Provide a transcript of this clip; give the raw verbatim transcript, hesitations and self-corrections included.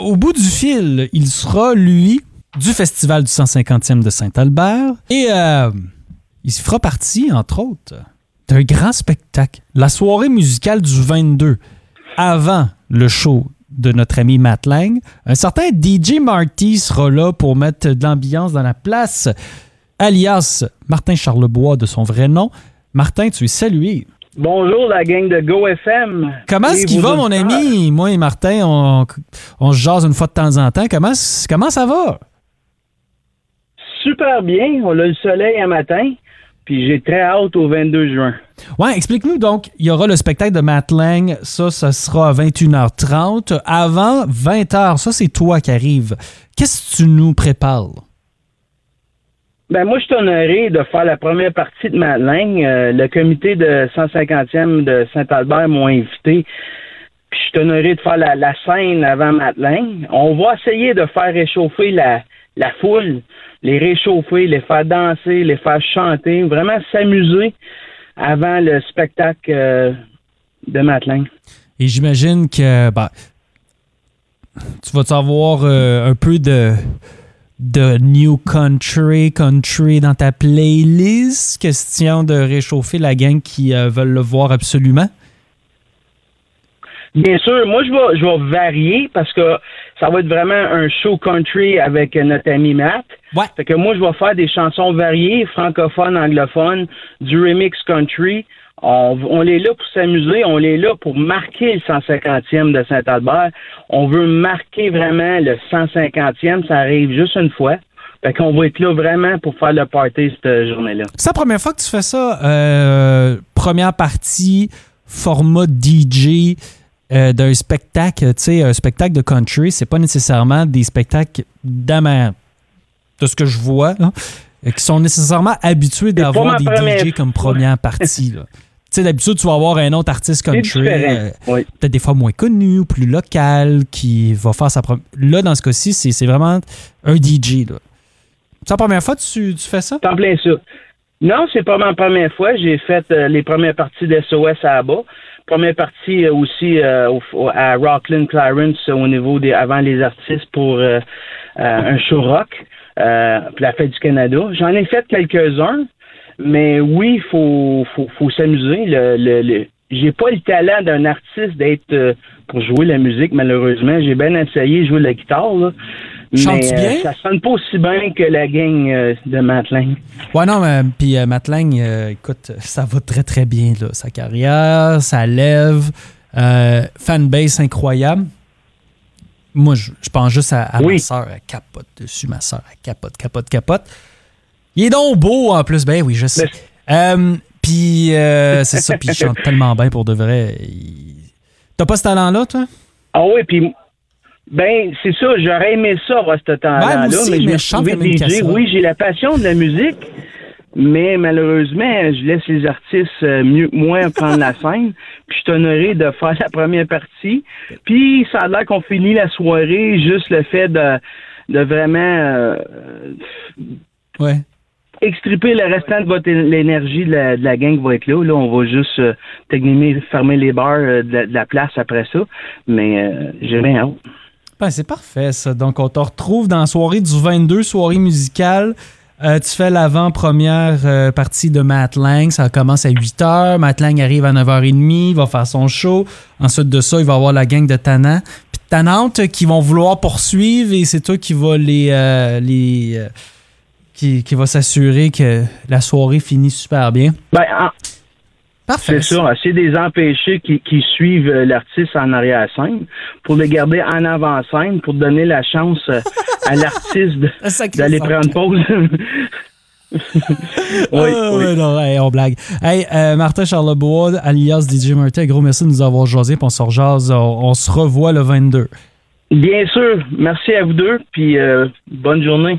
au bout du fil, il sera, lui, du Festival du cent cinquantième de Saint-Albert. Et euh, il fera partie, entre autres, d'un grand spectacle. La soirée musicale du vingt-deux, avant le show de notre ami Matt Lang. Un certain D J Marty sera là pour mettre de l'ambiance dans la place, alias Martin Charlebois de son vrai nom. Martin, tu es salué. Bonjour la gang de Go F M. Comment est-ce qu'il va, mon ami? Moi et Martin, on, on se jase une fois de temps en temps. Comment, comment ça va? Super bien. On a le soleil un matin. Puis j'ai très hâte au vingt-deux juin. Ouais, explique-nous donc. Il y aura le spectacle de Matt Lang. Ça, ça sera à vingt et une heures trente. Avant vingt heures, ça, c'est toi qui arrives. Qu'est-ce que tu nous prépares? Ben moi, je suis honoré de faire la première partie de Matt Lang. Euh, le comité de cent cinquantième de Saint-Albert m'a invité. Puis je suis honoré de faire la, la scène avant Matt Lang. On va essayer de faire réchauffer la, la foule, les réchauffer, les faire danser, les faire chanter, vraiment s'amuser avant le spectacle euh, de Matt Lang. Et j'imagine que ben, tu vas avoir euh, un peu de, de new country, country dans ta playlist, question de réchauffer la gang qui euh, veulent le voir absolument? Bien sûr, moi je vais je vais varier parce que ça va être vraiment un show country avec notre ami Matt. Ouais. Fait que moi je vais faire des chansons variées, francophones, anglophones, du remix country. On, on est là pour s'amuser, on est là pour marquer le cent cinquantième de Saint-Albert. On veut marquer vraiment le cent cinquantième, ça arrive juste une fois. Fait qu'on va être là vraiment pour faire le party cette journée-là. C'est la première fois que tu fais ça, euh, première partie, format D J. Euh, d'un spectacle, tu sais, un spectacle de country, c'est pas nécessairement des spectacles d'amers, de ce que je vois, là, qui sont nécessairement habitués d'avoir des D J comme première partie. Tu sais, d'habitude, tu vas avoir un autre artiste country, euh, oui. peut-être des fois moins connu, plus local, qui va faire sa première... Là, dans ce cas-ci, c'est, c'est vraiment un D J. Là. C'est la première fois que tu, tu fais ça? T'en plein ça. Non, c'est pas ma première fois. J'ai fait euh, les premières parties d'S O S à Abba. Première partie euh, aussi euh, au, à Rockland Clarence euh, au niveau des avant les artistes pour euh, euh, un show rock, euh, puis la Fête du Canada. J'en ai fait quelques-uns, mais oui, il faut, faut, faut s'amuser. Le, le, le, j'ai pas le talent d'un artiste d'être euh, pour jouer la musique, malheureusement. J'ai bien essayé de jouer la guitare, là. Chante-tu mais bien? Euh, ça sonne pas aussi bien que la gang euh, de Matt Lang. Ouais, non, mais puis euh, Matt Lang, euh, écoute, ça va très, très bien, là. Sa carrière, ça lève, euh, fanbase incroyable. Moi, je, je pense juste à, à oui. ma soeur, elle capote dessus, ma soeur, elle capote, capote, capote. Il est donc beau, en plus, ben oui, je sais. Euh, puis, euh, c'est ça, puis il chante tellement bien, pour de vrai. Il... T'as pas ce talent-là, toi? Ah oui, puis... Ben, c'est ça, j'aurais aimé ça à ce temps-là, ouais, aussi, mais, mais je me chante trouvais D J. Oui, j'ai la passion de la musique, mais malheureusement, je laisse les artistes euh, mieux que moi prendre la scène, puis je suis honoré de faire la première partie, puis ça a l'air qu'on finit la soirée, juste le fait de, de vraiment euh, ouais. extriper le restant de votre l'énergie de la, de la gang qui va être là. Là, on va juste euh, techniquement fermer les bars euh, de, la, de la place après ça, mais euh, j'ai bien hâte. Ben, c'est parfait, ça. Donc, on te retrouve dans la soirée du vingt-deux, soirée musicale. Euh, tu fais l'avant-première euh, partie de Matt Lang. Ça commence à huit heures. Matt Lang arrive à neuf heures trente. Il va faire son show. Ensuite de ça, il va avoir la gang de tannants. Puis de tannantes qui vont vouloir poursuivre et c'est toi qui va les... Euh, les euh, qui, qui va s'assurer que la soirée finit super bien. Ben, en... Parfait. C'est ça, essayer de les empêcher qui, qui suivent l'artiste en arrière-scène pour les garder en avant-scène pour donner la chance à l'artiste de, d'aller prendre pause. oui, oh, oui. Non, hey, on blague. Hey, euh, Martin Charlebois, alias D J Martin, gros merci de nous avoir jasé, puis on se rejase, on, on se revoit le vingt-deux. Bien sûr, merci à vous deux, puis euh, bonne journée.